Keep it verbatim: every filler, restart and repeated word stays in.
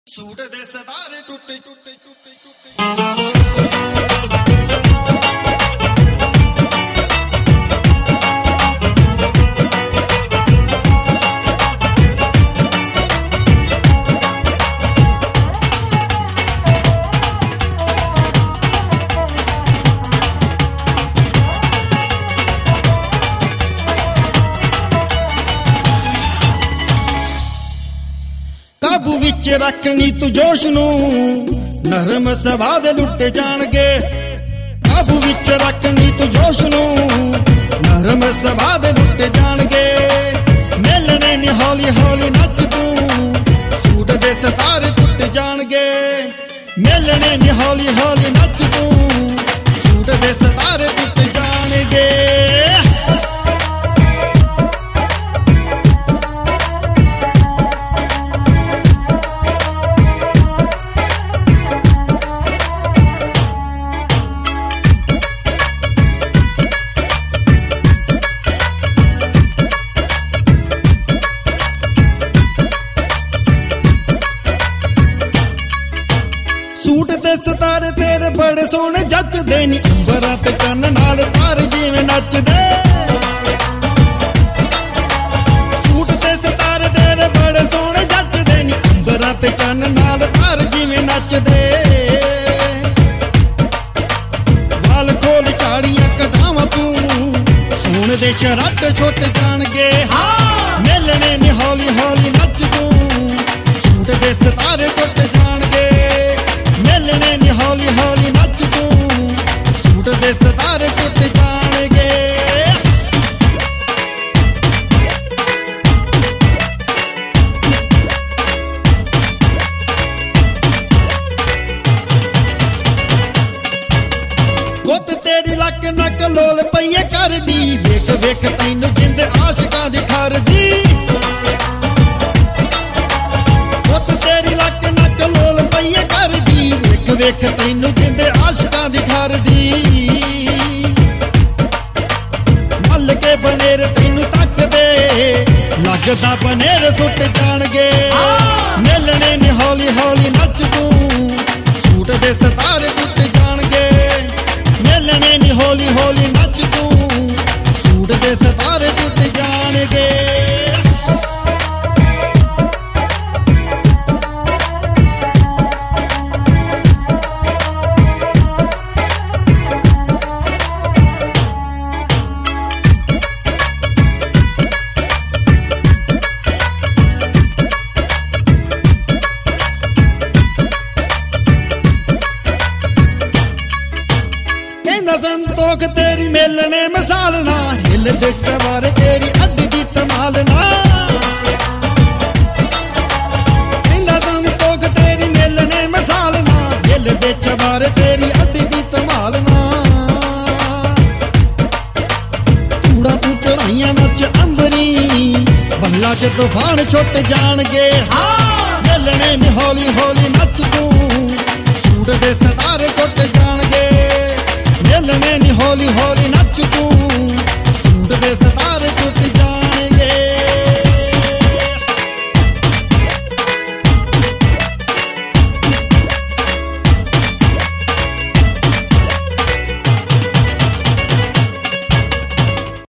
Suit दे सदारे टूटे टूटे टूटे टूटे काबू विच रखनी तू जोश नू नरम सभा दे लुटे जाणगे। काबू विच रखनी तू जोश नू नरम सभा दे लुटे जाणगे। मिलने नी हौली हौली नच तू सूट दे सितारे टुट जाणगे। मिलने नी हौली हौली नच तू सूट दे सितारे टुट जाणगे। सूट ते सितारे तेरे बड़े सोहने जचदे नी अंबरां ते चन्न नाल तार जिवें नचदे। सूट ते सितारे तेरे बड़े सोहने जचदे नी अंबरां ते चन्न नाल तार जिवें नचदे। वाल खोल झाड़ियां कटावां तू सोहणे दे शराट छुट जाणगे। मिलने नी हौली हौली नच तू सूट दे सितारे टुट जाणगे। मिलने नी हौली हौली नच तू सूट दे सितारे टुट जाणगे। गुत तेरी लक नक लोल पईए करदी वेख वेख तैनू जिंद आशिकां दी ठरदी। गुत तेरी लक नक लोल पईए करदी वेख तैनू जिंदे आशिकां दी ठरदी। मल के बनेर तैनू तकदे लगदा बनेर सुट जाणगे। मिलने नी हौली हौली नच तू सूट दे सितारे टुट जाणगे। मिलने नी हौली हौली नच तू सूट दे सितारे टुट जाणगे। संतोख तेरी मिलने मिसाल ना हिल दे चवारे तेरी अड्डी दी तमाल ना। संतोख तेरी मिलने मिसाल ना हिल दे चवारे तेरी अड्डी दी तमाल ना। चूड़ा तू चढ़ाइयां नच अंबरी बल्ला च तूफान छुट जाणगे। मिलने नी हौली हौली नच तू सूट दे सितारे टुट जाणगे। मिलने नी हौली हौली